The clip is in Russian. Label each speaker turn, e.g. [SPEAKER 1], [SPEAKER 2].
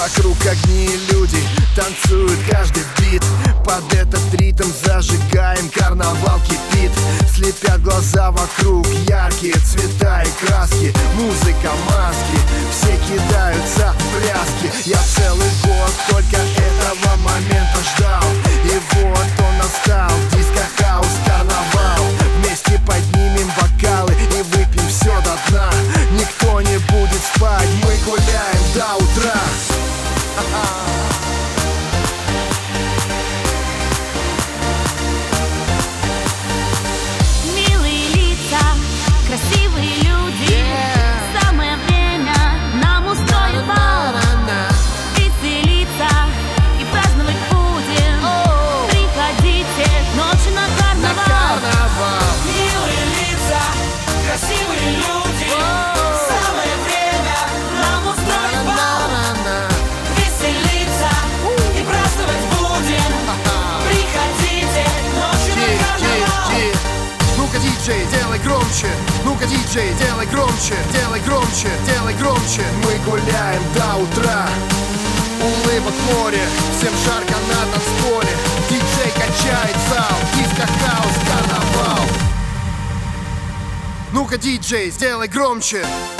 [SPEAKER 1] Вокруг огни и люди танцуют каждый бит. Под этот ритм зажигаем, карнавал кипит. Слепят глаза вокруг, яркие цвета и краски. Музыка, маски, все кидаются в пляски. Я целый год только этого момента ждал, и вот он настал. Диско, хаус, карнавал. Вместе поднимем бокалы и выпьем все до дна. Никто не будет спать, мы гуляем до утра.
[SPEAKER 2] Милые лица, красивые люди, самое время нам устроить бал. Веселиться и праздновать будем. Приходите к ночи на карнавал.
[SPEAKER 3] Милые лица, красивые люди, самое время нам устроить бал. Веселиться и праздновать будем. Приходите к ночи на карнавал.
[SPEAKER 1] Ну-ка, диджей, делай громче. Ну-ка, диджей, делай громче. Делай громче, делай громче. Мы гуляем до утра. Улыбок море, всем жарко на танцполе. Диджей качает зал, диско, хаус, карнавал. Ну-ка, диджей, сделай громче.